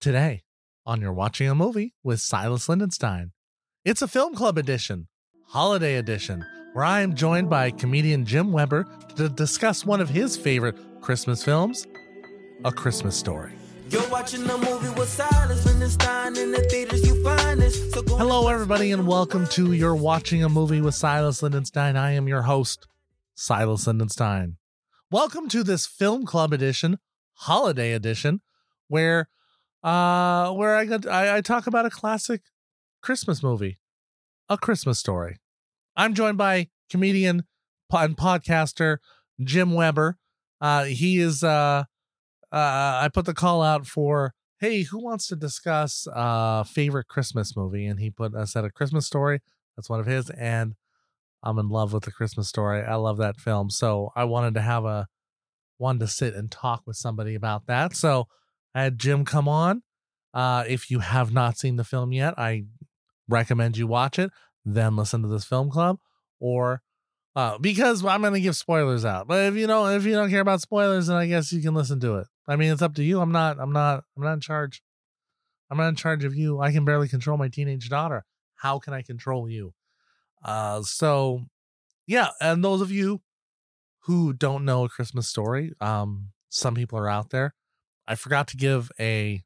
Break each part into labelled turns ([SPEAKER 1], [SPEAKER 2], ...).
[SPEAKER 1] Today, on You're Watching a Movie with Silas Lindenstein, it's a film club edition, holiday edition, where I am joined by comedian Jim Weber to discuss one of his favorite Christmas films, A Christmas Story.
[SPEAKER 2] You're watching a movie with Silas Lindenstein in the theaters you find this. So
[SPEAKER 1] Hello, everybody, and welcome to You're Watching a Movie with Silas Lindenstein. I am your host, Silas Lindenstein. Welcome to this film club edition, holiday edition, where I talk about a classic Christmas movie, A Christmas Story. I'm joined by comedian and podcaster Jim Weber. He is I put the call out for, hey, who wants to discuss favorite Christmas movie? And he said A Christmas Story. That's one of his, and I'm in love with The Christmas Story. I love that film, so I wanted to sit and talk with somebody about that. So I had Jim come on. If you have not seen the film yet, I recommend you watch it, then listen to this film club, or because I'm going to give spoilers out. But if you don't care about spoilers, then I guess you can listen to it. I mean, it's up to you. I'm not in charge. I'm not in charge of you. I can barely control my teenage daughter. How can I control you? So yeah. And those of you who don't know A Christmas Story, some people are out there. I forgot to give a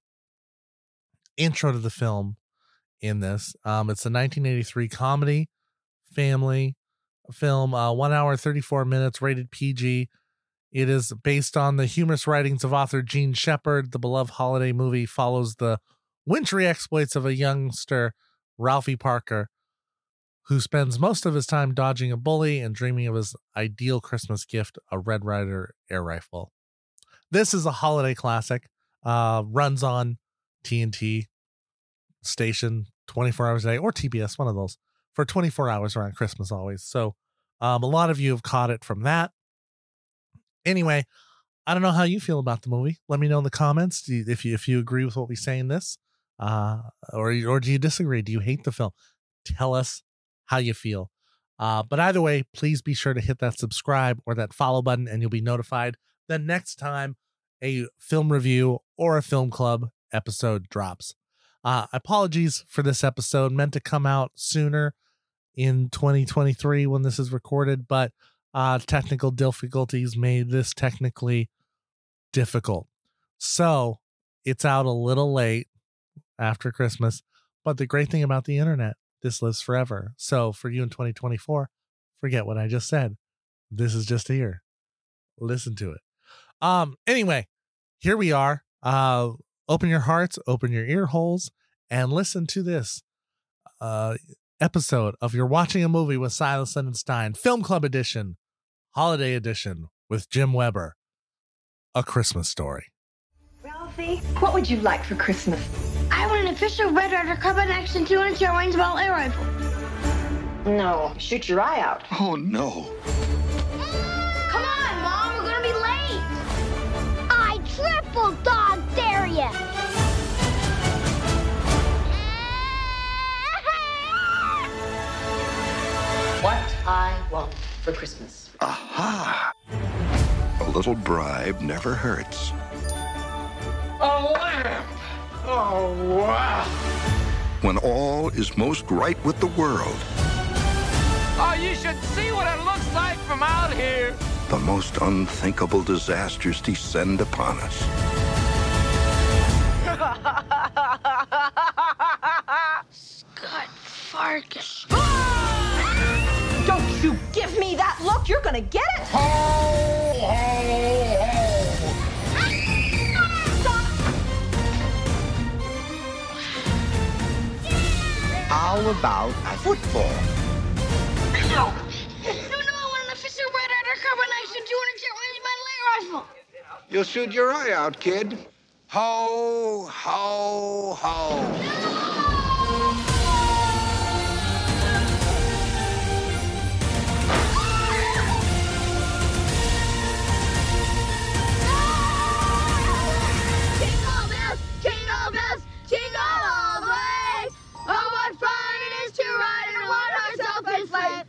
[SPEAKER 1] intro to the film in this. It's a 1983 comedy family film, 1 hour, 34 minutes, rated PG. It is based on the humorous writings of author Gene Shepard. The beloved holiday movie follows the wintry exploits of a youngster, Ralphie Parker, who spends most of his time dodging a bully and dreaming of his ideal Christmas gift, a Red Ryder air rifle. This is a holiday classic, runs on TNT station 24 hours a day, or TBS, one of those, for 24 hours around Christmas always. So a lot of you have caught it from that. Anyway, I don't know how you feel about the movie. Let me know in the comments if you agree with what we say in this, or do you disagree? Do you hate the film? Tell us how you feel. But either way, please be sure to hit that subscribe or that follow button, and you'll be notified the next time a film review or a film club episode drops. Apologies for this episode, meant to come out sooner in 2023 when this is recorded, but technical difficulties made this technically difficult. So it's out a little late after Christmas, but the great thing about the internet, this lives forever. So for you in 2024, forget what I just said. This is just here. Listen to it. Anyway, here we are. Open your hearts, open your ear holes, and listen to this episode of You're Watching a Movie with Silas Lindenstein, Film Club Edition, Holiday Edition with Jim Weber, A Christmas Story.
[SPEAKER 3] Ralphie, what would you like for Christmas?
[SPEAKER 4] I want an official Red Ryder Carbine Action 2-inch range ball air rifle.
[SPEAKER 3] No, shoot your eye out.
[SPEAKER 5] Oh, no.
[SPEAKER 4] Come on, Mom, we're gonna be late. I triple dog dare ya.
[SPEAKER 3] What I want for Christmas.
[SPEAKER 5] Aha! A little bribe never hurts.
[SPEAKER 6] A lamp! Oh, wow!
[SPEAKER 5] When all is most right with the world,
[SPEAKER 6] Oh, you should see what it looks like from out here.
[SPEAKER 5] the most unthinkable disasters descend upon us.
[SPEAKER 4] Scott Farkas.
[SPEAKER 3] Don't you give me that look. You're gonna get it.
[SPEAKER 7] How about football?
[SPEAKER 4] No, I want an official Red Ryder Carbine Action 2-inch range metal air rifle.
[SPEAKER 7] You'll shoot your eye out, kid. Ho, ho, ho.
[SPEAKER 4] Jingle bells, jingle bells, jingle all the way. Oh, what fun it is to ride in a one-horse open sleigh.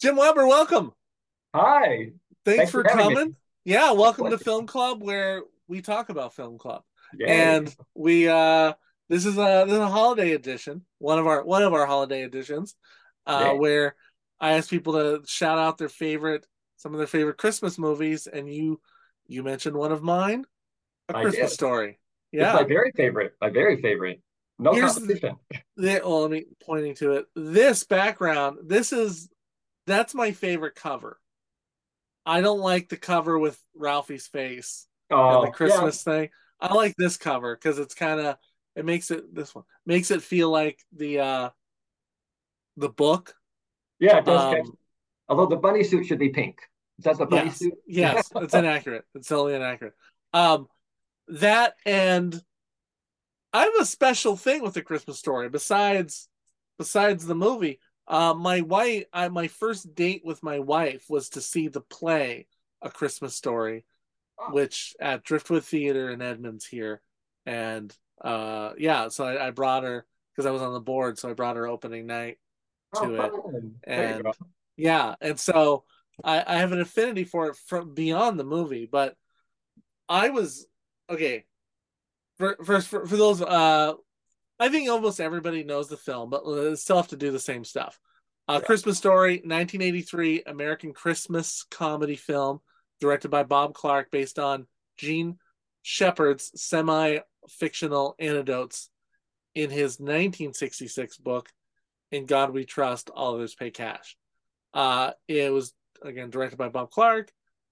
[SPEAKER 1] Jim Weber, welcome.
[SPEAKER 8] Hi.
[SPEAKER 1] Thanks
[SPEAKER 8] Thanks
[SPEAKER 1] for
[SPEAKER 8] for having me.
[SPEAKER 1] coming. Yeah, welcome to Film Club, where we talk about Film Club.
[SPEAKER 8] Yay.
[SPEAKER 1] And we this is a holiday edition, one of our holiday editions,
[SPEAKER 8] Yay.
[SPEAKER 1] where I ask people to shout out some of their favorite Christmas movies, and you mentioned one of mine, A
[SPEAKER 8] I
[SPEAKER 1] Christmas
[SPEAKER 8] did.
[SPEAKER 1] Story.
[SPEAKER 8] It's
[SPEAKER 1] Yeah.
[SPEAKER 8] my very favorite. My very favorite. No competition.
[SPEAKER 1] Well, let me pointing to it. This background, that's my favorite cover. I don't like the cover with Ralphie's face and the Christmas thing. I like this cover because it's this one makes it feel like the book.
[SPEAKER 8] Yeah, it does. Although the bunny suit should be pink. Is that the bunny suit?
[SPEAKER 1] Yes, it's inaccurate. It's totally inaccurate. That, and I have a special thing with The Christmas Story besides the movie. My first date with my wife was to see the play A Christmas Story, which at Driftwood Theater in Edmonds here. And so I brought her because I was on the board, so I brought her opening night to it. And and so I have an affinity for it from beyond the movie. But I was okay. For those, I think almost everybody knows the film, but still have to do the same stuff. Christmas Story, 1983 American Christmas comedy film, directed by Bob Clark, based on Gene Shepard's semi-fictional anecdotes in his 1966 book, In God We Trust, All Others Pay Cash. It was, again, directed by Bob Clark.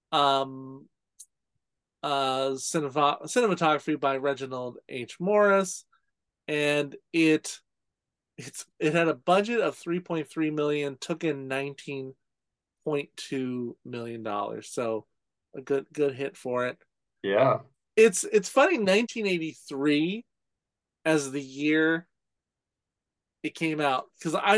[SPEAKER 1] Cinematography by Reginald H. Morris, and it had a budget of $3.3 million, took in $19.2 million, so a good hit for it.
[SPEAKER 8] Yeah,
[SPEAKER 1] it's funny. 1983 as the year it came out, because I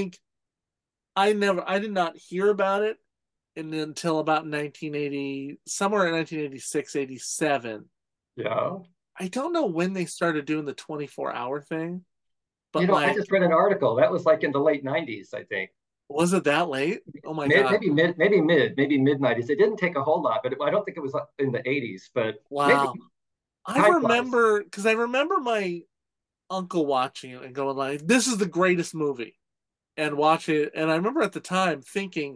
[SPEAKER 1] did not hear about it until about 1980, somewhere in 1986, 87.
[SPEAKER 8] Yeah.
[SPEAKER 1] I don't know when they started doing the 24-hour thing, but
[SPEAKER 8] I just read an article that was like in the late 90s, I think.
[SPEAKER 1] Was it that late? Oh my God.
[SPEAKER 8] Maybe mid 90s. It didn't take a whole lot, but I don't think it was in the 80s. But
[SPEAKER 1] wow, I remember, because I remember my uncle watching it and going like, "This is the greatest movie," and watch it. And I remember at the time thinking,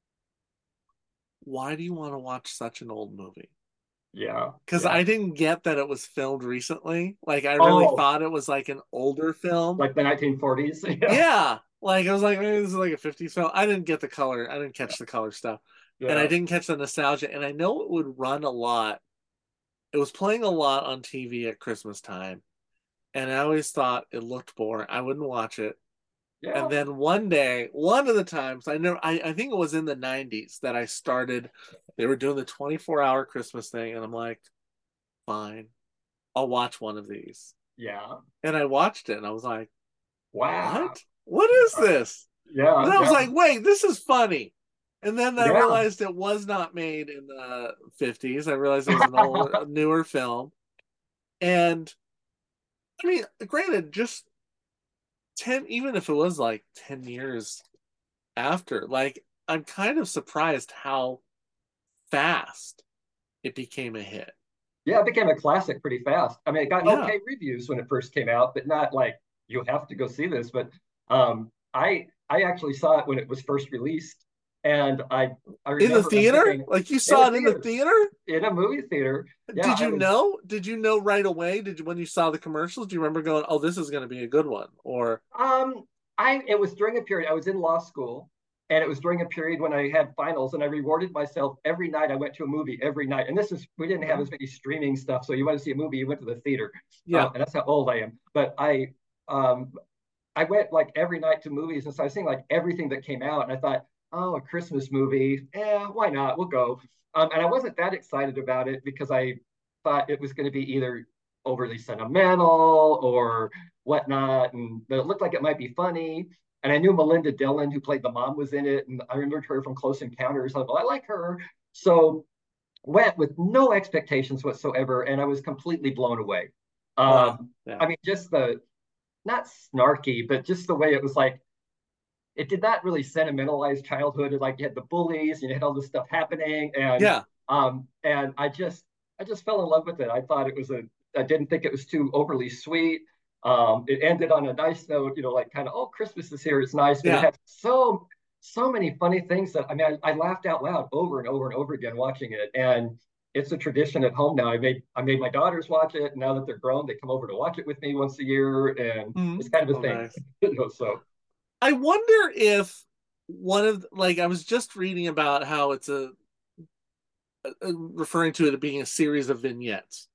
[SPEAKER 1] why do you want to watch such an old movie?
[SPEAKER 8] Yeah.
[SPEAKER 1] Because I didn't get that it was filmed recently. Like, I really thought it was like an older film.
[SPEAKER 8] Like the 1940s?
[SPEAKER 1] Yeah. Like, I was like, maybe this is like a 50s film. I didn't get the color. I didn't catch the color stuff. Yeah. And I didn't catch the nostalgia. And I know it would run a lot. It was playing a lot on TV at Christmas time. And I always thought it looked boring. I wouldn't watch it. Yeah. And then one day, one of the times, I think it was in the 90s that I started, they were doing the 24-hour Christmas thing, and I'm like, fine, I'll watch one of these.
[SPEAKER 8] Yeah.
[SPEAKER 1] And I watched it, and I was like,
[SPEAKER 8] wow.
[SPEAKER 1] What is this?
[SPEAKER 8] Yeah.
[SPEAKER 1] And I was like, wait, this is funny. And then I realized it was not made in the 50s. I realized it was an older, newer film. And, I mean, granted, just 10, even if it was like 10 years after, like, I'm kind of surprised how fast it became a hit.
[SPEAKER 8] Yeah, it became a classic pretty fast. I mean, it got okay reviews when it first came out, but not like you have to go see this. But I actually saw it when it was first released, and I remember
[SPEAKER 1] in the theater. Like, you saw it in the theater,
[SPEAKER 8] in a movie theater.
[SPEAKER 1] Yeah, Did you know right away? When you saw the commercials? Do you remember going, "Oh, this is going to be a good one"? Or
[SPEAKER 8] it was during a period I was in law school, and it was during a period when I had finals, and I rewarded myself every night. I went to a movie every night, and we didn't have as many streaming stuff, so you want to see a movie, you went to the theater.
[SPEAKER 1] Yeah,
[SPEAKER 8] and that's how old I am. But I went like every night to movies, and so I was seeing like everything that came out, and I thought, oh, a Christmas movie, why not? We'll go. And I wasn't that excited about it because I thought it was going to be either overly sentimental or whatnot, but it looked like it might be funny. And I knew Melinda Dillon, who played the mom, was in it, and I remembered her from Close Encounters. I thought, well, I like her. So went with no expectations whatsoever, and I was completely blown away.
[SPEAKER 1] Wow.
[SPEAKER 8] I mean, just not snarky, but just the way it was like, it did not really sentimentalize childhood. Like you had the bullies and you had all this stuff happening,
[SPEAKER 1] Yeah.
[SPEAKER 8] and I just fell in love with it. I thought it was I didn't think it was too overly sweet. It ended on a nice note, you know, like kind of, oh, Christmas is here, it's nice, but it
[SPEAKER 1] Yeah.
[SPEAKER 8] had so many funny things that I mean, I laughed out loud over and over and over again watching it, and it's a tradition at home now. I made my daughters watch it. Now that they're grown, they come over to watch it with me once a year, and it's kind of a
[SPEAKER 1] Oh,
[SPEAKER 8] thing.
[SPEAKER 1] nice.
[SPEAKER 8] You know, so
[SPEAKER 1] I wonder if one of like I was just reading about how it's referring to it being a series of vignettes.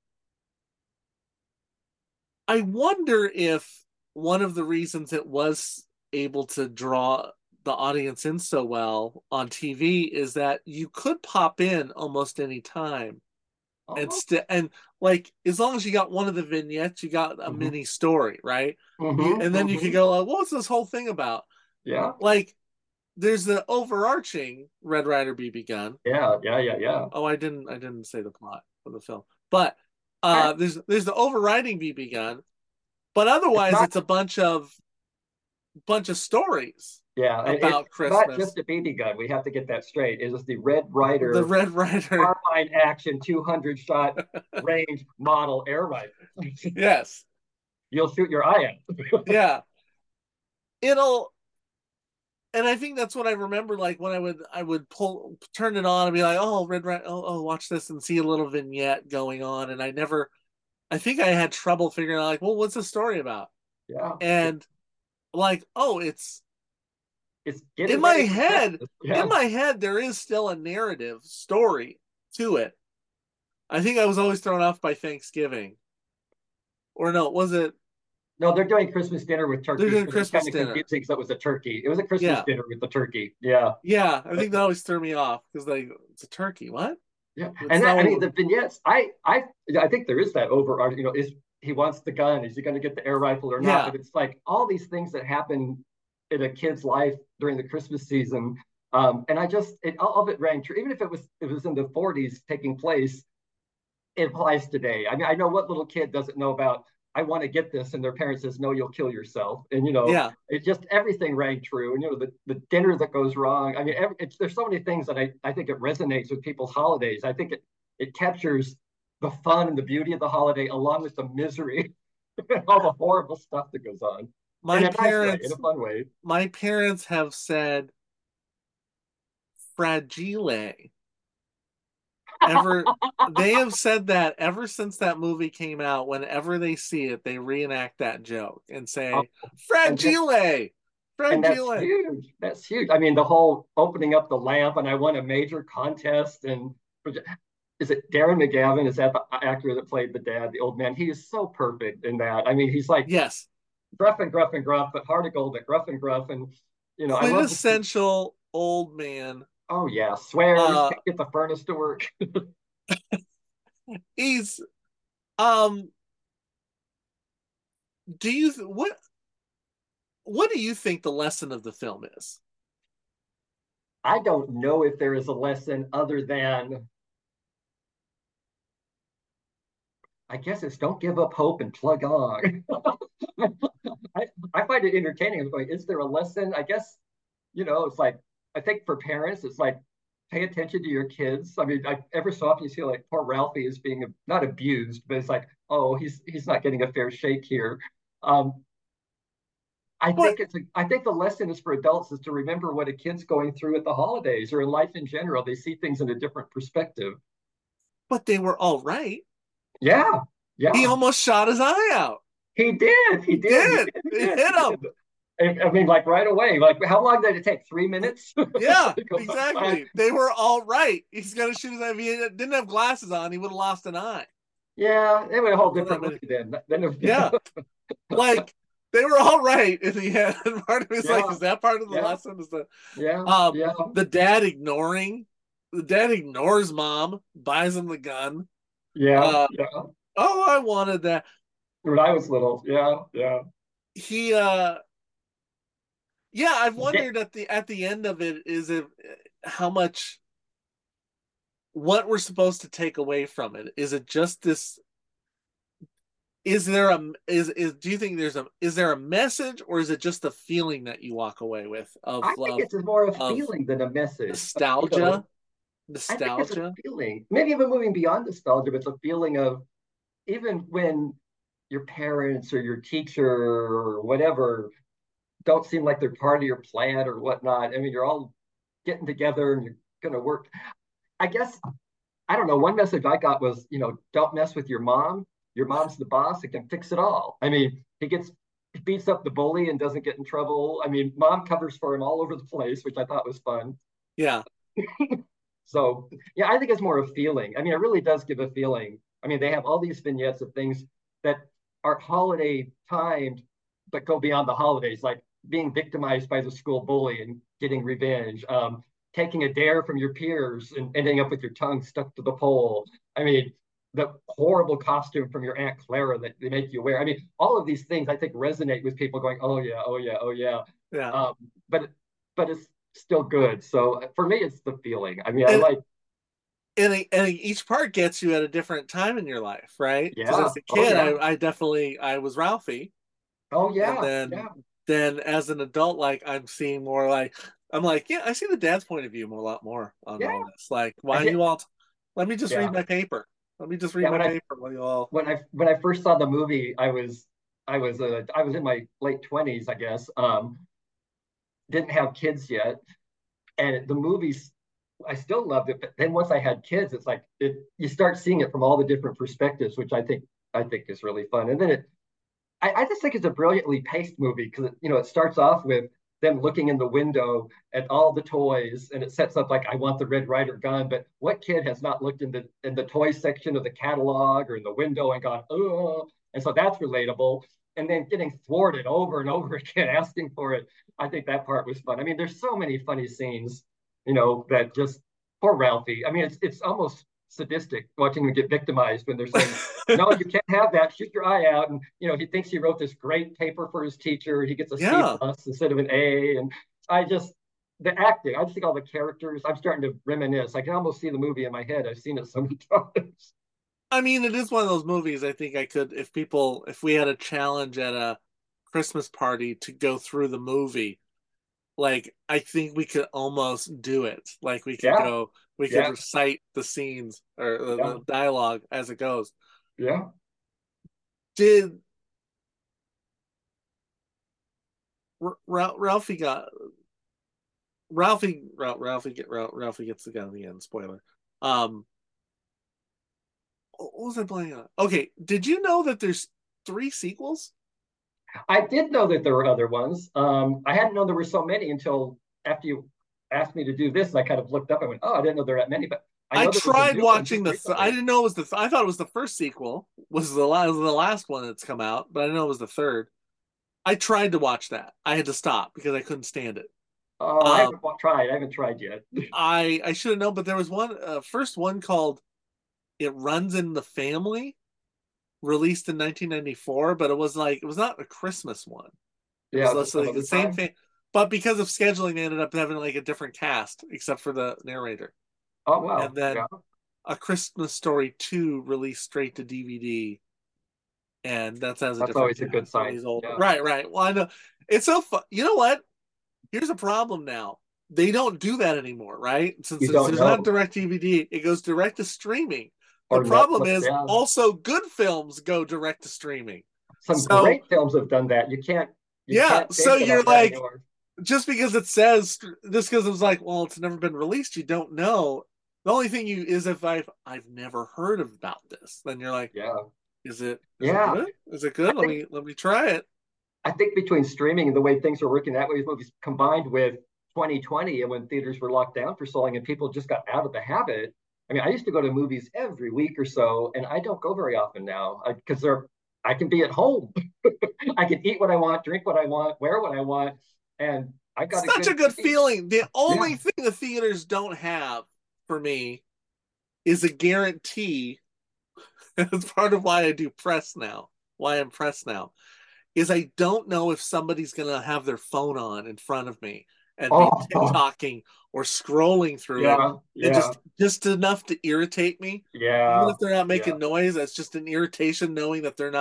[SPEAKER 1] I wonder if one of the reasons it was able to draw the audience in so well on TV is that you could pop in almost any time and like as long as you got one of the vignettes, you got a mini story, right? And then you could go, like, what's this whole thing about?
[SPEAKER 8] Yeah.
[SPEAKER 1] Like there's the overarching Red Ryder BB gun.
[SPEAKER 8] Yeah.
[SPEAKER 1] Oh, I didn't say the plot of the film. But there's the overriding BB gun, but otherwise it's a bunch of stories.
[SPEAKER 8] Yeah,
[SPEAKER 1] about Christmas.
[SPEAKER 8] Not just a BB gun. We have to get that straight. It is the Red Ryder.
[SPEAKER 1] The Red Ryder
[SPEAKER 8] carbine action 200 shot range model air rifle.
[SPEAKER 1] Yes.
[SPEAKER 8] You'll shoot your eye out.
[SPEAKER 1] Yeah. And I think that's what I remember, like when I would turn it on and be like, oh, Red Ryder, oh, watch this, and see a little vignette going on. And I think I had trouble figuring out, like, well, what's the story about?
[SPEAKER 8] Yeah.
[SPEAKER 1] And like, oh, it's
[SPEAKER 8] in
[SPEAKER 1] my head. Yeah. In my head, there is still a narrative story to it. I think I was always thrown off by Thanksgiving. Or no, was it?
[SPEAKER 8] No, they're doing Christmas dinner with turkey.
[SPEAKER 1] They're doing Christmas dinner.
[SPEAKER 8] Confusing because it was a turkey. It was a Christmas dinner with the turkey. Yeah.
[SPEAKER 1] Yeah, I think that always threw me off because it's a turkey. What?
[SPEAKER 8] Yeah, and I mean the vignettes. I think there is that overarching. You know, is he wants the gun? Is he going to get the air rifle or not? Yeah. But it's like all these things that happen in a kid's life during the Christmas season, and all of it rang true. Even if it was in the 40s taking place, it applies today. I mean, I know what little kid doesn't know about, I want to get this, and their parent says, no, you'll kill yourself. And, you know, it just, everything rang true. And, you know, the dinner that goes wrong. I mean, there's so many things that I think it resonates with people's holidays. I think it captures the fun and the beauty of the holiday along with the misery and all the horrible stuff that goes on.
[SPEAKER 1] In a
[SPEAKER 8] fun way.
[SPEAKER 1] My parents have said fragile. They have said that ever since that movie came out. Whenever they see it, they reenact that joke and say fragile.
[SPEAKER 8] And that's huge. That's huge. I mean, the whole opening up the lamp, and I won a major contest. And is it Darren McGavin? Is that the actor that played the dad, the old man? He is so perfect in that. I mean, he's like,
[SPEAKER 1] yes,
[SPEAKER 8] gruff, but heart of gold, but gruff, and you know,
[SPEAKER 1] quintessential old man.
[SPEAKER 8] Oh yeah, swears, can't get the furnace to work.
[SPEAKER 1] He's what do you think the lesson of the film is?
[SPEAKER 8] I don't know if there is a lesson other than, I guess it's don't give up hope and plug on. I find it entertaining. I'm going, is there a lesson? I guess, you know, it's like, I think for parents, it's like, pay attention to your kids. I mean, every so often you see like poor Ralphie is being not abused, but it's like, oh, he's not getting a fair shake here. I think the lesson is for adults is to remember what a kid's going through at the holidays or in life in general. They see things in a different perspective.
[SPEAKER 1] But they were all right.
[SPEAKER 8] Yeah.
[SPEAKER 1] He almost shot his eye out.
[SPEAKER 8] He did. He hit him. I mean, like right away. Like, how long did it take? 3 minutes?
[SPEAKER 1] Yeah, exactly. They were all right. He's gonna shoot his eye. If he didn't have glasses on, he would have lost an eye.
[SPEAKER 8] Yeah, they would a whole different movie then.
[SPEAKER 1] Yeah, like they were all right in the end. And part of me is like, is that part of the lesson? Is the the dad ignores mom, buys him the gun.
[SPEAKER 8] Yeah.
[SPEAKER 1] Oh, I wanted that
[SPEAKER 8] when I was little. Yeah.
[SPEAKER 1] He yeah, I've wondered at the end of it is it how much what we're supposed to take away from it. Is it just this Is there a do you think is there a message, or is it just a feeling that you walk away with
[SPEAKER 8] I think it's more a
[SPEAKER 1] of
[SPEAKER 8] feeling than a message.
[SPEAKER 1] nostalgia?
[SPEAKER 8] I think it's a
[SPEAKER 1] Nostalgia?
[SPEAKER 8] feeling. Maybe even moving beyond nostalgia, but it's a feeling of even when your parents or your teacher or whatever don't seem like they're part of your plan or whatnot. I mean, you're all getting together and you're going to work. I guess, I don't know. One message I got was, don't mess with your mom. Your mom's the boss. It can fix it all. I mean, he beats up the bully and doesn't get in trouble. I mean, mom covers for him all over the place, which I thought was fun.
[SPEAKER 1] Yeah.
[SPEAKER 8] So, yeah, I think it's more a feeling. I mean, it really does give a feeling. I mean, they have all these vignettes of things that are holiday timed, but go beyond the holidays, like being victimized by the school bully and getting revenge, taking a dare from your peers and ending up with your tongue stuck to the pole. I mean, the horrible costume from your Aunt Clara that they make you wear. I mean, all of these things I think resonate with people going, oh yeah, oh yeah, oh yeah.
[SPEAKER 1] Yeah.
[SPEAKER 8] But it's still good. So for me, it's the feeling. I mean,
[SPEAKER 1] and each part gets you at a different time in your life, right? Because
[SPEAKER 8] Yeah.
[SPEAKER 1] as a kid,
[SPEAKER 8] yeah.
[SPEAKER 1] I definitely was Ralphie.
[SPEAKER 8] Oh yeah.
[SPEAKER 1] And
[SPEAKER 8] Yeah.
[SPEAKER 1] then as an adult, like I'm seeing more like I'm like, yeah, I see the dad's point of view a lot more on
[SPEAKER 8] Yeah.
[SPEAKER 1] all this. Like, why you all let me just
[SPEAKER 8] Yeah.
[SPEAKER 1] read my paper. Let me just read my paper while you all
[SPEAKER 8] when I first saw the movie, I was in my late 20s, I guess. Didn't have kids yet. And the movies, I still loved it. But then once I had kids, it's like you start seeing it from all the different perspectives, which I think is really fun. And then I just think it's a brilliantly paced movie because it starts off with them looking in the window at all the toys, and it sets up like I want the Red Ryder gun. But what kid has not looked in the toy section of the catalog or in the window and gone, oh? And so that's relatable. And then getting thwarted over and over again, asking for it. I think that part was fun. I mean, there's so many funny scenes, that just poor Ralphie. I mean, it's almost sadistic watching him get victimized when they're saying, no, you can't have that. Shoot your eye out. And, he thinks he wrote this great paper for his teacher. He gets a C+ instead of an A. And the acting, I just think all the characters, I'm starting to reminisce. I can almost see the movie in my head. I've seen it so many times.
[SPEAKER 1] I mean, it is one of those movies I think I could, if we had a challenge at a Christmas party to go through the movie, like I think we could almost do it. Like we could recite the scenes or the dialogue as it goes.
[SPEAKER 8] Yeah.
[SPEAKER 1] Ralphie gets the gun in the end, spoiler. What was I playing on? Okay, did you know that there's 3 sequels?
[SPEAKER 8] I did know that there were other ones. I hadn't known there were so many until after you asked me to do this, and I kind of looked up and went, oh, I didn't know there were that many. But
[SPEAKER 1] I tried watching I didn't know it was I thought it was the first sequel, was the last one that's come out, but I didn't know it was the third. I tried to watch that. I had to stop because I couldn't stand it.
[SPEAKER 8] Oh, I haven't tried. I haven't tried yet.
[SPEAKER 1] I should have known, but there was one first one called It Runs in the Family, released in 1994, but it was not a Christmas one. It was like the same thing, but because of scheduling, they ended up having like a different cast except for the narrator.
[SPEAKER 8] Oh wow!
[SPEAKER 1] And then A Christmas Story 2 released straight to DVD, and that's
[SPEAKER 8] always a good sign.
[SPEAKER 1] Yeah. Right. Well, I know it's so fun. You know what? Here's a problem now. They don't do that anymore, right? Since there's not direct DVD, it goes direct to streaming. The problem is also good films go direct to streaming.
[SPEAKER 8] Some great films have done that. You can't.
[SPEAKER 1] So you're like, just because it says, just because it was like, well, it's never been released, you don't know. The only thing is if I've never heard about this, then you're like,
[SPEAKER 8] yeah,
[SPEAKER 1] is it good? Is it good? Let me try it.
[SPEAKER 8] I think between streaming and the way things are working that way, these movies combined with 2020 and when theaters were locked down for so long and people just got out of the habit. I mean, I used to go to movies every week or so, and I don't go very often now because I can be at home. I can eat what I want, drink what I want, wear what I want, and I got
[SPEAKER 1] such a good feeling. The only thing the theaters don't have for me is a guarantee. It's part of why I do press now. Why I'm press now is I don't know if somebody's gonna have their phone on in front of me and be TikToking or scrolling through it. And just enough to irritate me.
[SPEAKER 8] Yeah.
[SPEAKER 1] Even if they're not making noise, that's just an irritation knowing that they're not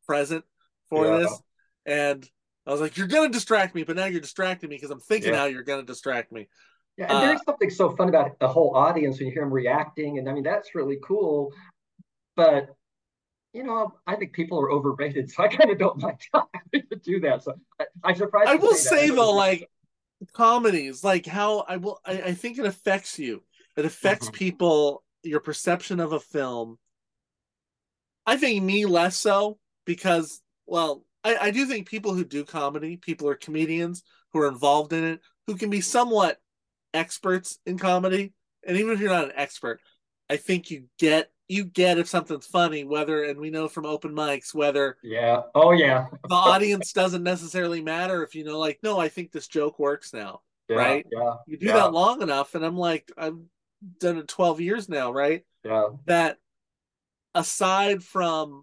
[SPEAKER 1] present for
[SPEAKER 8] Yeah.
[SPEAKER 1] this, and I was like, "You're gonna distract me," but now you're distracting me because I'm thinking
[SPEAKER 8] Yeah.
[SPEAKER 1] how you're gonna distract me.
[SPEAKER 8] Yeah, and there's something so fun about the whole audience when you hear them reacting, and I mean that's really cool. But I think people are overrated, so I kind of don't like having to do that. So I'm surprised.
[SPEAKER 1] I
[SPEAKER 8] to
[SPEAKER 1] will
[SPEAKER 8] say that.
[SPEAKER 1] say though, like comedies, like how I think it affects you. It affects people, your perception of a film. I think me less so because, well, I do think people who do comedy, people are comedians who are involved in it, who can be somewhat experts in comedy. And even if you're not an expert, I think you get if something's funny, whether, and we know from open mics, whether
[SPEAKER 8] Yeah. Oh yeah.
[SPEAKER 1] the audience doesn't necessarily matter if like, no, I think this joke works now,
[SPEAKER 8] Yeah.
[SPEAKER 1] right?
[SPEAKER 8] Yeah.
[SPEAKER 1] You do
[SPEAKER 8] Yeah.
[SPEAKER 1] that long enough, and I'm like, I've done it 12 years now, right?
[SPEAKER 8] Yeah.
[SPEAKER 1] That aside from,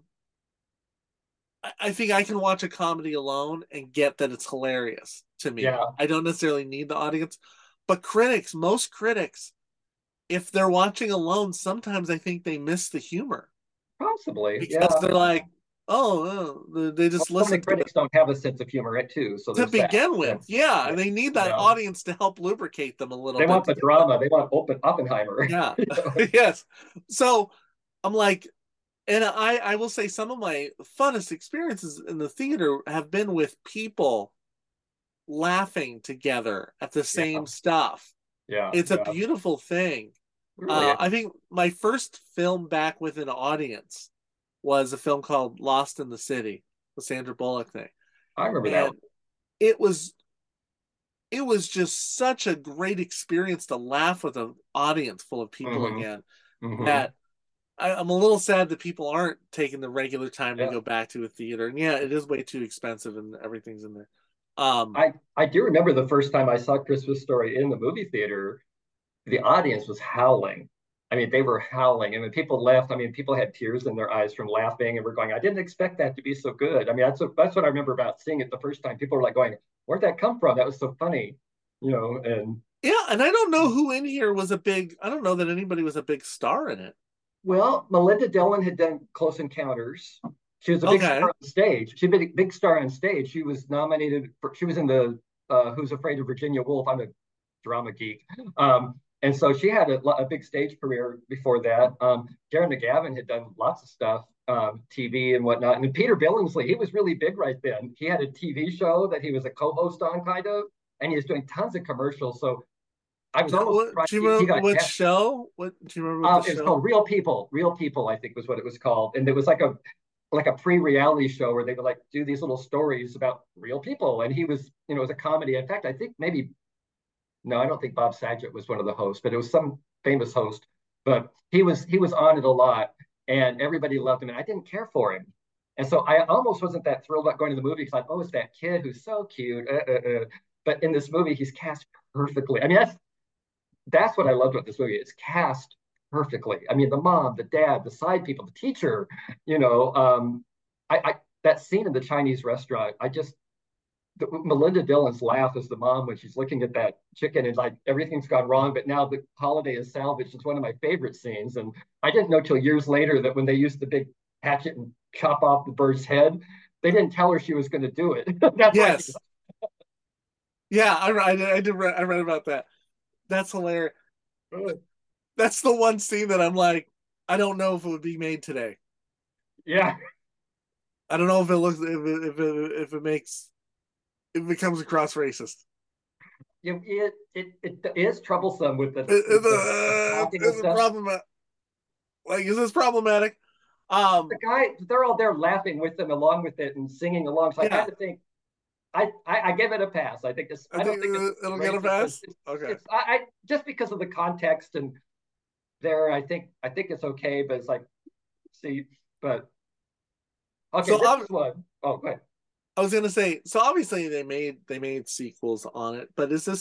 [SPEAKER 1] I think I can watch a comedy alone and get that it's hilarious to me.
[SPEAKER 8] Yeah.
[SPEAKER 1] I don't necessarily need the audience. But most critics, if they're watching alone, sometimes I think they miss the humor
[SPEAKER 8] Possibly. Yeah.
[SPEAKER 1] because they're like, oh, they
[SPEAKER 8] Well,
[SPEAKER 1] just
[SPEAKER 8] so many
[SPEAKER 1] listen to it
[SPEAKER 8] critics don't have a sense of humor too, so
[SPEAKER 1] to
[SPEAKER 8] there's that.
[SPEAKER 1] begin
[SPEAKER 8] Yeah.
[SPEAKER 1] with. Yeah,
[SPEAKER 8] Yeah.
[SPEAKER 1] and they need that
[SPEAKER 8] Yeah.
[SPEAKER 1] audience to help lubricate them a little
[SPEAKER 8] They
[SPEAKER 1] bit.
[SPEAKER 8] want the drama. They want Oppenheimer.
[SPEAKER 1] Yeah. Yes. So I'm like, and I will say some of my funnest experiences in the theater have been with people laughing together at the same stuff.
[SPEAKER 8] Yeah.
[SPEAKER 1] It's a beautiful thing.
[SPEAKER 8] Really.
[SPEAKER 1] I think my first film back with an audience was a film called Lost in the City, the Sandra Bullock thing.
[SPEAKER 8] I remember that.
[SPEAKER 1] And it was just such a great experience to laugh with an audience full of people again. That I'm a little sad that people aren't taking the regular time to go back to a theater. And yeah, it is way too expensive and everything's in there.
[SPEAKER 8] I do remember the first time I saw Christmas Story in the movie theater, the audience was howling. I mean, they were howling. And when people left, I mean, people had tears in their eyes from laughing and were going, I didn't expect that to be so good. I mean, that's what I remember about seeing it the first time. People were like going, where'd that come from? That was so funny, and
[SPEAKER 1] yeah, and I don't know who in here was I don't know that anybody was a big star in it.
[SPEAKER 8] well, Melinda Dillon had done Close Encounters. She was a big star on stage. She was a big star on stage. She was nominated she was in the Who's Afraid of Virginia Woolf. I'm a drama geek. And so she had a big stage career before that. Darren McGavin had done lots of stuff, TV and whatnot. And Peter Billingsley, he was really big right then. He had a TV show that he was a co-host on, kind of, and he was doing tons of commercials. So I was almost surprised.
[SPEAKER 1] Do you remember what show? What do you remember?
[SPEAKER 8] It was called Real People. Real People, I think, was what it was called. And it was like a pre-reality show where they would like do these little stories about real people. And he was, it was a comedy. In fact, I think no, I don't think Bob Saget was one of the hosts, but it was some famous host. But he was on it a lot, and everybody loved him, and I didn't care for him. And so I almost wasn't that thrilled about going to the movie because it's that kid who's so cute. But in this movie, he's cast perfectly. I mean, that's what I loved about this movie. It's cast perfectly. I mean, the mom, the dad, the side people, the teacher. That scene in the Chinese restaurant, Melinda Dillon's laugh as the mom when she's looking at that chicken and like everything's gone wrong, but now the holiday is salvaged. It's one of my favorite scenes. And I didn't know till years later that when they used the big hatchet and chop off the bird's head, they didn't tell her she was going to do it.
[SPEAKER 1] Yes. Yeah, I read about that. That's hilarious. That's the one scene that I'm like, I don't know if it would be made today.
[SPEAKER 8] Yeah.
[SPEAKER 1] I don't know if it looks if it comes across racist.
[SPEAKER 8] It is troublesome with the
[SPEAKER 1] is it problematic? Like, is this problematic?
[SPEAKER 8] The guy, they're all there laughing with them along with it and singing along. So I had to think. I give it a pass. I think this. I don't think
[SPEAKER 1] it'll get a pass. Okay.
[SPEAKER 8] I just because of the context and there, I think it's okay, but it's like, see, but okay. So this one. Oh, go ahead.
[SPEAKER 1] I was gonna say, so obviously they made sequels on it, but was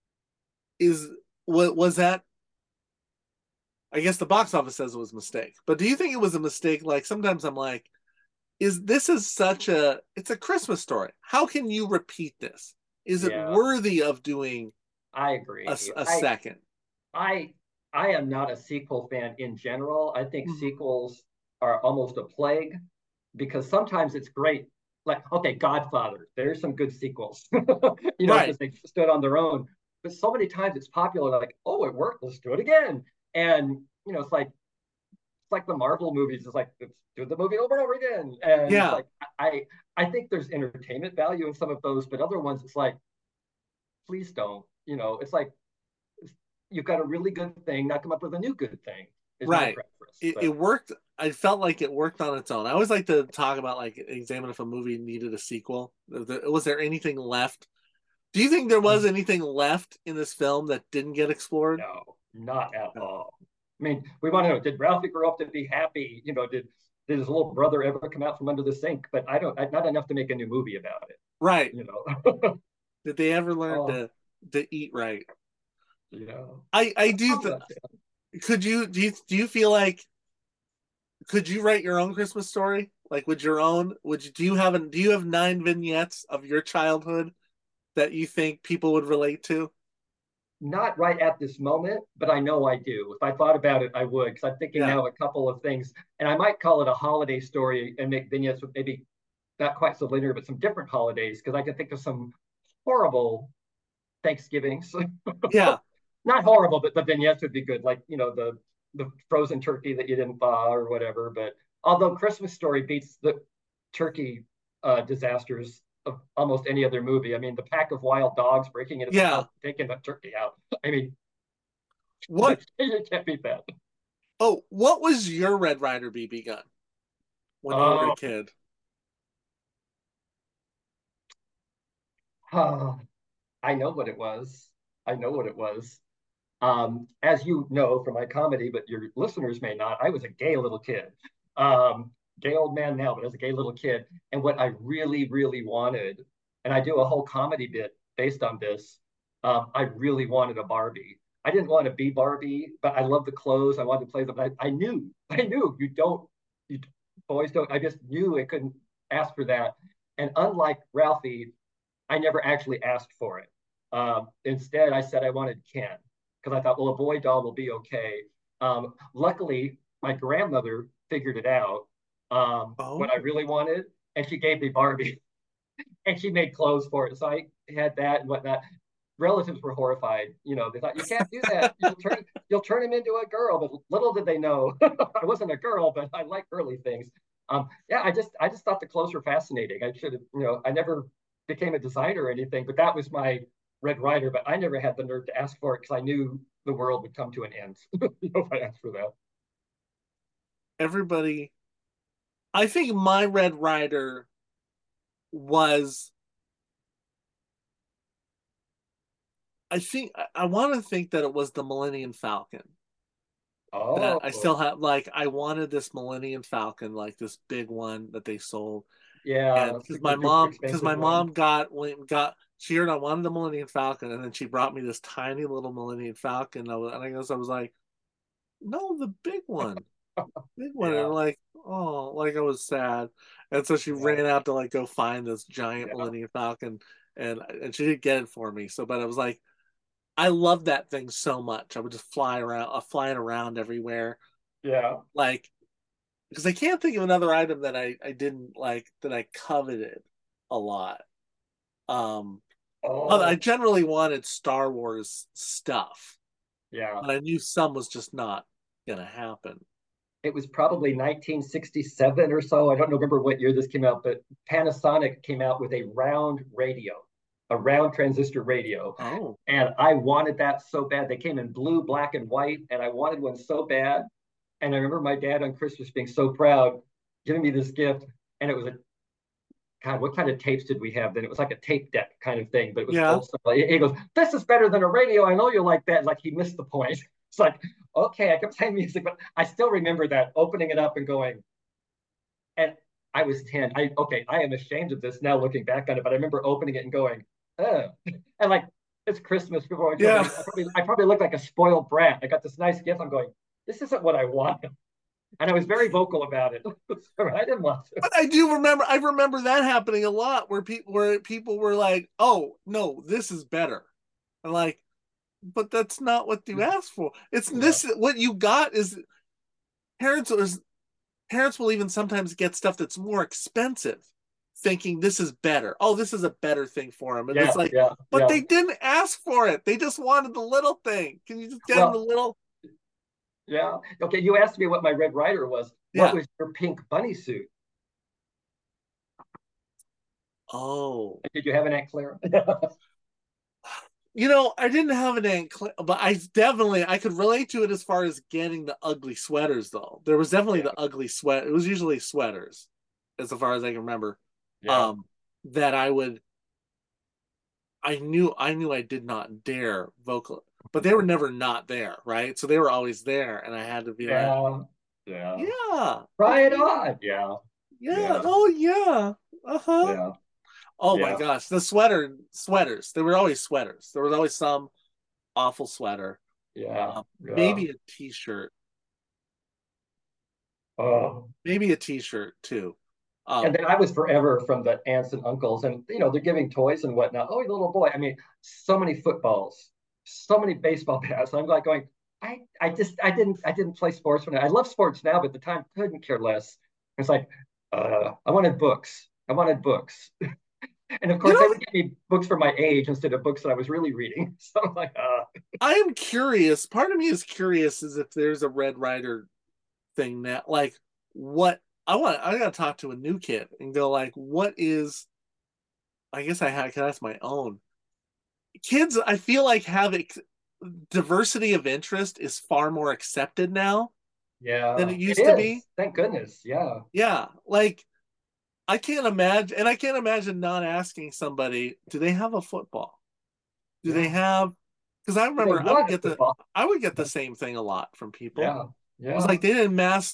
[SPEAKER 1] that? I guess the box office says it was a mistake, but do you think it was a mistake? Like sometimes I'm like, it's a Christmas story. How can you repeat this? Is it worthy of doing?
[SPEAKER 8] I agree.
[SPEAKER 1] A second.
[SPEAKER 8] I am not a sequel fan in general. I think sequels are almost a plague. because sometimes it's great. Like, okay, Godfather, there's some good sequels,
[SPEAKER 1] Right.
[SPEAKER 8] because they stood on their own. But so many times it's popular, like, oh, it worked, let's do it again. And it's like the Marvel movies. It's like, let's do the movie over and over again. And it's
[SPEAKER 1] Yeah.
[SPEAKER 8] like, I think there's entertainment value in some of those, but other ones, it's like, please don't. It's like, you've got a really good thing, now come up with a new good thing. Is my
[SPEAKER 1] Right.
[SPEAKER 8] preference.
[SPEAKER 1] It worked. I felt like it worked on its own. I always like to talk about, like, examine if a movie needed a sequel. Was there anything left? Do you think there was anything left in this film that didn't get explored?
[SPEAKER 8] No, not at all. I mean, we want to know, did Ralphie grow up to be happy? Did his little brother ever come out from under the sink? But not enough to make a new movie about it.
[SPEAKER 1] Right. Did they ever learn
[SPEAKER 8] Oh.
[SPEAKER 1] to eat right?
[SPEAKER 8] Yeah.
[SPEAKER 1] I do. Could you do you feel like, could you write your own Christmas story? Like, do you have 9 vignettes of your childhood that you think people would relate to?
[SPEAKER 8] Not right at this moment, but I know I do. If I thought about it, I would, because I'm thinking now a couple of things, and I might call it a holiday story and make vignettes with maybe not quite so linear, but some different holidays, because I can think of some horrible Thanksgivings.
[SPEAKER 1] Yeah.
[SPEAKER 8] Not horrible, but the vignettes would be good, like the frozen turkey that you didn't thaw or whatever. But although Christmas Story beats the turkey disasters of almost any other movie. I mean, the pack of wild dogs breaking into the house, taking the turkey out. I mean,
[SPEAKER 1] what?
[SPEAKER 8] You can't beat that.
[SPEAKER 1] Oh, what was your Red Ryder BB gun when you were a kid?
[SPEAKER 8] I know what it was. As you know from my comedy, but your listeners may not, I was a gay little kid. Gay old man now, but as a gay little kid. And what I really, really wanted, and I do a whole comedy bit based on this, I really wanted a Barbie. I didn't want to be Barbie, but I love the clothes. I wanted to play them. I knew you boys don't. I just knew I couldn't ask for that. And unlike Ralphie, I never actually asked for it. Instead, I said I wanted Ken, because I thought, well, a boy doll will be okay. Luckily, my grandmother figured it out, what I really wanted, and she gave me Barbie, and she made clothes for it. So I had that and whatnot. Relatives were horrified. They thought, you can't do that. You'll turn him into a girl. But little did they know, I wasn't a girl, but I like girly things. I just thought the clothes were fascinating. I should have, I never became a designer or anything, but that was my Red Ryder. But I never had the nerve to ask for it, because I knew the world would come to an end if I asked for that.
[SPEAKER 1] Everybody, I think my Red Ryder was, I want to think that it was the Millennium Falcon. That I still have, like, I wanted this Millennium Falcon, like this big one that they sold.
[SPEAKER 8] Yeah,
[SPEAKER 1] because my mom she heard I wanted the Millennium Falcon, and then she brought me this tiny little Millennium Falcon. And I guess I was like, no, the big one. Big one. And like, oh, like, I was sad. And so she ran out to, like, go find this giant Millennium Falcon, and she did get it for me. So, but I was like, I love that thing so much. I would just fly it around everywhere.
[SPEAKER 8] Yeah.
[SPEAKER 1] Like, because I can't think of another item that I didn't like, that I coveted a lot. I generally wanted Star Wars stuff.
[SPEAKER 8] Yeah.
[SPEAKER 1] But I knew some was just not gonna happen.
[SPEAKER 8] It was probably 1967 or so. I don't remember what year this came out, but Panasonic came out with a round radio, a round transistor radio.
[SPEAKER 1] Oh.
[SPEAKER 8] And I wanted that so bad. They came in blue, black, and white, and I wanted one so bad. And I remember my dad on Christmas being so proud, giving me this gift. And it was God, what kind of tapes did we have then? It was like a tape deck kind of thing, but it was old stuff. He goes, this is better than a radio. I know you like that. Like, he missed the point. It's like, okay, I kept playing music, but I still remember that, opening it up and going, and I was 10. I am ashamed of this now looking back on it, but I remember opening it and going, oh, and like, it's Christmas before I probably look like a spoiled brat. I got this nice gift. I'm going, this isn't what I wanted. And I was very vocal about it. I didn't want to.
[SPEAKER 1] But I remember that happening a lot, where people were like, oh no, this is better. I'm like, but that's not what you asked for. It's this, what you got is, parents parents will even sometimes get stuff that's more expensive, thinking this is better. Oh, this is a better thing for them. And it's like, but they didn't ask for it. They just wanted the little thing. Can you just get them the little?
[SPEAKER 8] Yeah. Okay. You asked me what my Red Ryder was. What was your pink bunny suit?
[SPEAKER 1] Oh.
[SPEAKER 8] Did you have an Aunt Clara?
[SPEAKER 1] I didn't have an Aunt Clara, but I could relate to it as far as getting the ugly sweaters, though. There was definitely the ugly sweat. It was usually sweaters, as far as I can remember. Yeah. That I knew I did not dare vocal, but they were never not there, right? So they were always there, and I had to be like,
[SPEAKER 8] try it on. Yeah.
[SPEAKER 1] Oh yeah.
[SPEAKER 8] Yeah.
[SPEAKER 1] Oh my gosh, the sweaters. They were always sweaters. There was always some awful sweater. Maybe a t-shirt. Maybe a t-shirt too.
[SPEAKER 8] And then I was forever from the aunts and uncles, and they're giving toys and whatnot. Oh, little boy! I mean, so many footballs, so many baseball bats. I'm like going, I didn't play sports when I love sports now, but at the time couldn't care less. It's like, I wanted books. And of course, they would give me books for my age instead of books that I was really reading. So I'm like,
[SPEAKER 1] I am curious. Part of me is curious as if there's a Red Ryder thing now. Like, what I gotta talk to a new kid and go like, what is? I guess I can ask my own kids. I feel like diversity of interest is far more accepted now. Than it used to be.
[SPEAKER 8] Thank goodness. Yeah.
[SPEAKER 1] Yeah. Like, I can't imagine not asking somebody, do they have a football? Do they have? Because I remember I would get the same thing a lot from people.
[SPEAKER 8] Yeah.
[SPEAKER 1] It was like they didn't mass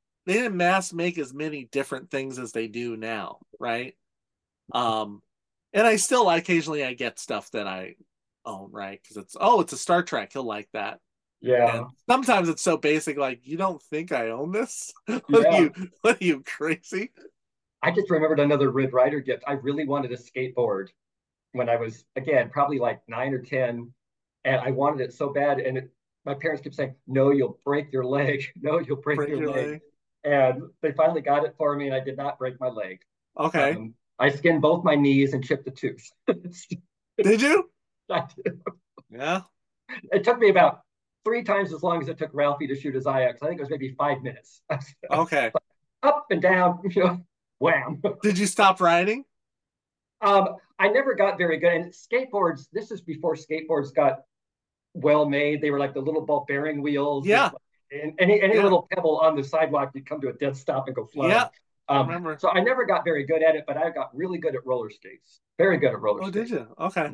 [SPEAKER 1] make as many different things as they do now, right? And occasionally I get stuff that I own, right? Because it's a Star Trek. He'll like that.
[SPEAKER 8] Yeah.
[SPEAKER 1] And sometimes it's so basic, like, you don't think I own this? What are you crazy?
[SPEAKER 8] I just remembered another Red Ryder gift. I really wanted a skateboard when I was, again, probably like 9 or 10, and I wanted it so bad. And my parents kept saying, "No, you'll break your leg. No, you'll break your leg." And they finally got it for me, and I did not break my leg.
[SPEAKER 1] Okay.
[SPEAKER 8] I skinned both my knees and chipped a tooth.
[SPEAKER 1] Did you?
[SPEAKER 8] I did.
[SPEAKER 1] Yeah.
[SPEAKER 8] It took me about 3 times as long as it took Ralphie to shoot his eye out, because I think it was maybe 5 minutes.
[SPEAKER 1] Okay.
[SPEAKER 8] Up and down, wham.
[SPEAKER 1] Did you stop riding?
[SPEAKER 8] I never got very good. And skateboards, this is before skateboards got well made. They were like the little ball bearing wheels.
[SPEAKER 1] Yeah.
[SPEAKER 8] And any little pebble on the sidewalk, you'd come to a dead stop and go flying.
[SPEAKER 1] Yeah. I remember.
[SPEAKER 8] So I never got very good at it, but I got really good at roller skates. Very good at roller skates.
[SPEAKER 1] Oh, did you? Okay.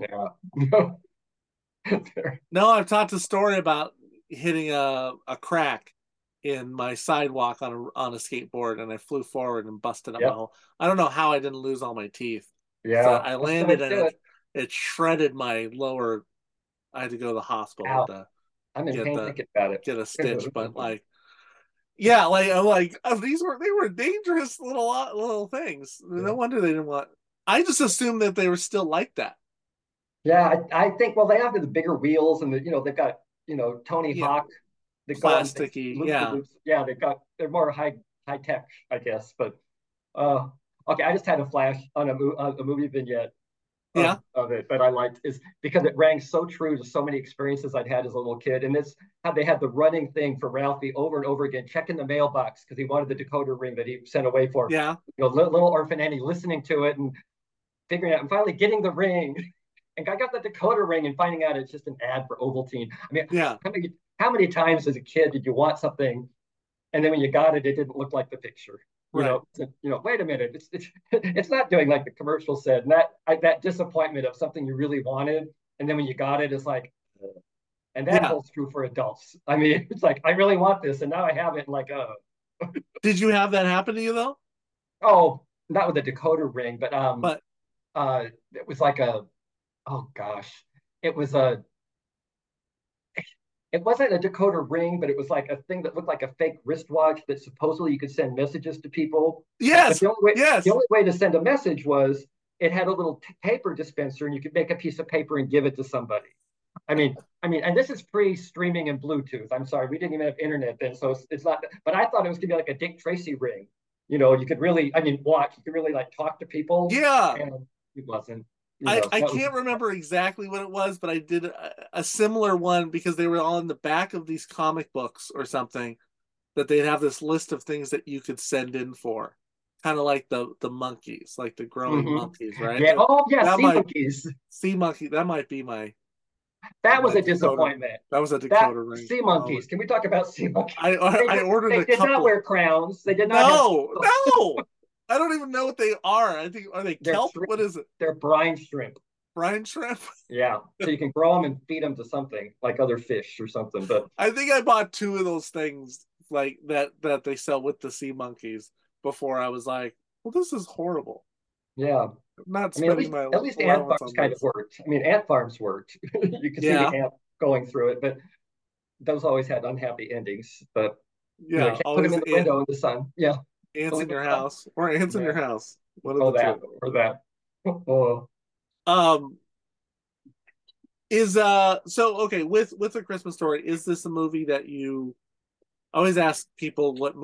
[SPEAKER 8] Yeah.
[SPEAKER 1] No, I've talked the story about hitting a crack in my sidewalk on a skateboard, and I flew forward and busted up my whole. I don't know how I didn't lose all my teeth.
[SPEAKER 8] Yeah,
[SPEAKER 1] so I landed and it shredded my lower. I had to go to the hospital to
[SPEAKER 8] I'm in pain thinking about it.
[SPEAKER 1] Get a stitch, but like, yeah, they were dangerous little things. No wonder they didn't want. I just assumed that they were still like that.
[SPEAKER 8] Yeah, I think they have the bigger wheels, and they've got Tony Hawk.
[SPEAKER 1] The plasticky,
[SPEAKER 8] they're more high tech, I guess. But okay, I just had a flash on a movie vignette of it that I liked, is because it rang so true to so many experiences I'd had as a little kid. And this how they had the running thing for Ralphie over and over again, checking the mailbox because he wanted the decoder ring that he sent away for.
[SPEAKER 1] Yeah,
[SPEAKER 8] little orphan Annie listening to it and figuring out, and finally getting the ring. And I got the decoder ring and finding out it's just an ad for Ovaltine. I mean, how many times as a kid did you want something, and then when you got it, it didn't look like the picture?
[SPEAKER 1] Right.
[SPEAKER 8] Wait a minute, it's not doing like the commercial said. And that disappointment of something you really wanted, and then when you got it, it's like, and that holds true for adults. I mean, it's like, I really want this, and now I have it. And like,
[SPEAKER 1] Did you have that happen to you though?
[SPEAKER 8] Oh, not with the decoder ring, but it was like it wasn't a decoder ring, but it was like a thing that looked like a fake wristwatch that supposedly you could send messages to people.
[SPEAKER 1] Yes.
[SPEAKER 8] The only way to send a message was it had a little paper dispenser, and you could make a piece of paper and give it to somebody. I mean, and this is pre-streaming and Bluetooth. I'm sorry, we didn't even have internet then, so it's not. But I thought it was gonna be like a Dick Tracy ring. You know, you could really, watch. You could really like talk to people.
[SPEAKER 1] Yeah,
[SPEAKER 8] and it wasn't.
[SPEAKER 1] I can't remember exactly what it was, but I did a similar one because they were on the back of these comic books or something, that they'd have this list of things that you could send in for. Kind of like the monkeys, like the growing monkeys, right?
[SPEAKER 8] Yeah. Oh, yeah. Sea monkeys.
[SPEAKER 1] Sea monkey. That might be my.
[SPEAKER 8] That was a disappointment.
[SPEAKER 1] That was a Dakota ring.
[SPEAKER 8] Sea monkeys. Can we talk about sea monkeys?
[SPEAKER 1] I ordered a couple.
[SPEAKER 8] They did not wear crowns. They did not.
[SPEAKER 1] No. I don't even know what they are. I think, are they kelp? What is it?
[SPEAKER 8] They're brine shrimp.
[SPEAKER 1] Brine shrimp?
[SPEAKER 8] Yeah. So you can grow them and feed them to something like other fish or something. But
[SPEAKER 1] I think I bought 2 of those things like that they sell with the sea monkeys before I was like, well, this is horrible.
[SPEAKER 8] Yeah.
[SPEAKER 1] I'm not spending
[SPEAKER 8] at least ant farms kind of worked. Ant farms worked. You could see the ant going through it, but those always had unhappy endings. But
[SPEAKER 1] yeah,
[SPEAKER 8] put them in the window in the sun. Yeah.
[SPEAKER 1] Ants in your house, or ants in your house.
[SPEAKER 8] One of the two. Or that.
[SPEAKER 1] So okay, with A Christmas Story, is this a movie that you always ask people what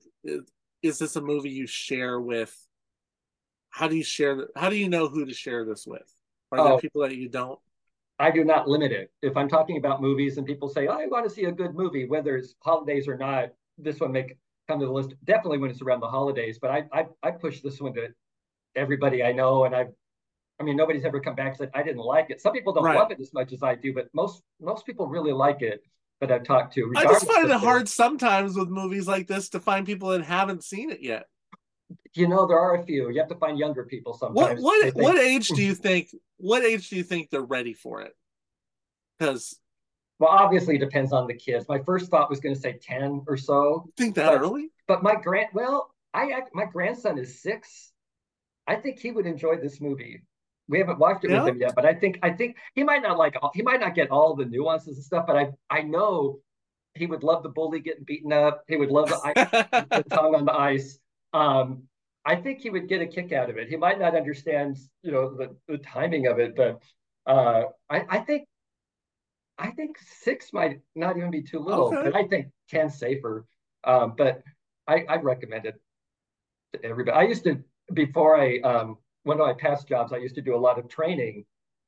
[SPEAKER 1] is this a movie you share with? How do you know who to share this with? Are there people that you don't?
[SPEAKER 8] I do not limit it. If I'm talking about movies and people say, I want to see a good movie, whether it's holidays or not, this one may come to the list. Definitely when it's around the holidays, but I push this one to everybody I know, and nobody's ever come back and said I didn't like it. Some people don't love it as much as I do, but most people really like it that I've talked to.
[SPEAKER 1] I just find it hard sometimes with movies like this to find people that haven't seen it yet.
[SPEAKER 8] There are a few. You have to find younger people sometimes.
[SPEAKER 1] What age do you think? What age do you think they're ready for it? Because
[SPEAKER 8] obviously it depends on the kids. My first thought was going to say 10 or so.
[SPEAKER 1] You think that early?
[SPEAKER 8] But my grandson is 6. I think he would enjoy this movie. We haven't watched it with him yet, but I think he might not get all the nuances and stuff, but I know he would love the bully getting beaten up. He would love the tongue on the ice. I think he would get a kick out of it. He might not understand, the timing of it, but I think 6 might not even be too little, but I think 10's safer. But I'd recommend it to everybody. I used to, before one of my past jobs, I used to do a lot of training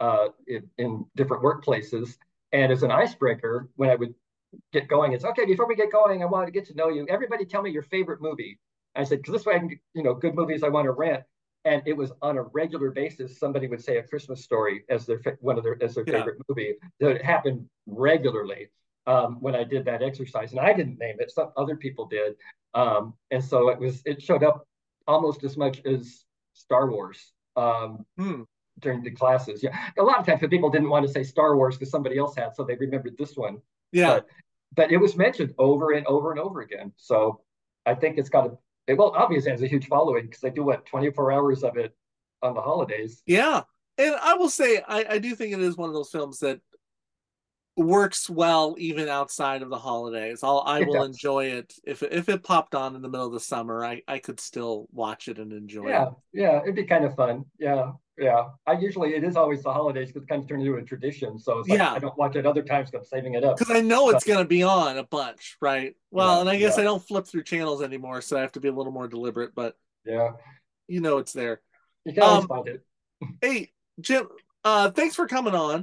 [SPEAKER 8] in different workplaces. And as an icebreaker, when I would get going, it's okay, before we get going, I want to get to know you. Everybody tell me your favorite movie. I said, because this way I can, good movies I want to rent. And it was on a regular basis, somebody would say A Christmas Story as their favorite movie. It happened regularly when I did that exercise. And I didn't name it, some other people did. And so it showed up almost as much as Star Wars during the classes. Yeah, a lot of times people didn't want to say Star Wars because somebody else had, so they remembered this one.
[SPEAKER 1] Yeah,
[SPEAKER 8] but it was mentioned over and over and over again. So I think it's got obviously has a huge following because they do 24 hours of it on the holidays.
[SPEAKER 1] Yeah, and I will say I do think it is one of those films that works well even outside of the holidays. I will enjoy it if it popped on in the middle of the summer. I could still watch it and enjoy it.
[SPEAKER 8] Yeah, it'd be kind of fun. Yeah. It is always the holidays because it kind of turned into a tradition. So it's I don't watch it other times because I'm saving it up.
[SPEAKER 1] Because I know it's going to be on a bunch, right? Well, and I guess I don't flip through channels anymore, so I have to be a little more deliberate. But it's there.
[SPEAKER 8] You can always find it.
[SPEAKER 1] Hey, Jim, thanks for coming on.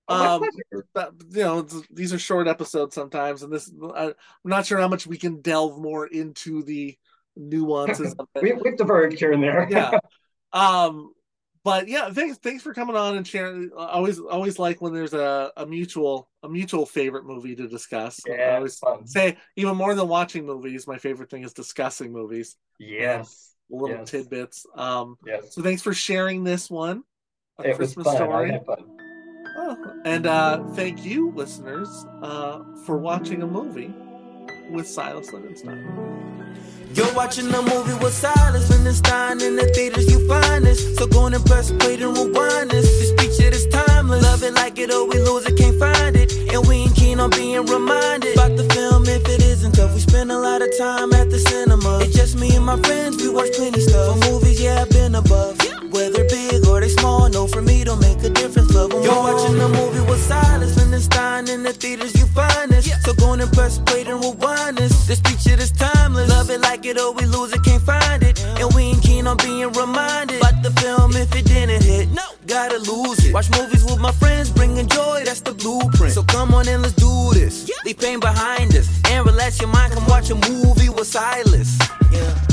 [SPEAKER 1] These are short episodes sometimes, and I'm not sure how much we can delve more into the nuances of it.
[SPEAKER 8] We've diverged here and there.
[SPEAKER 1] Yeah. But yeah, thanks for coming on and sharing. Always like when there's a mutual favorite movie to discuss.
[SPEAKER 8] Yeah,
[SPEAKER 1] I always say even more than watching movies, my favorite thing is discussing movies.
[SPEAKER 8] Yes.
[SPEAKER 1] Little tidbits.
[SPEAKER 8] Yes.
[SPEAKER 1] So thanks for sharing this one.
[SPEAKER 8] It
[SPEAKER 1] Christmas
[SPEAKER 8] was fun.
[SPEAKER 1] Story.
[SPEAKER 8] I had fun.
[SPEAKER 1] And thank you, listeners, for watching a movie with Silas Lindenstein.
[SPEAKER 2] You're watching a movie with Silas Lindenstein. In the theaters you find this. So go and press play and rewind this. This picture is timeless. Love it like it or we lose it, can't find it. And we ain't keen on being reminded about the film if it isn't tough. We spend a lot of time at the cinema. It's just me and my friends, we watch plenty stuff. For movies, I've been above. Whether big or they small, no, for me don't make a difference. Love them. You're watching a movie with Silas Lindenstein in the theaters, you find this. So go and press play and rewind this. This picture is timeless. Love it, like it, or we lose it, can't find it. And we ain't keen on being reminded about the film if it didn't hit. No, gotta lose it. Watch movies with my friends, bringing joy, that's the blueprint. So come on and let's do this. Leave pain behind us and relax your mind. Come watch a movie with Silas. Yeah.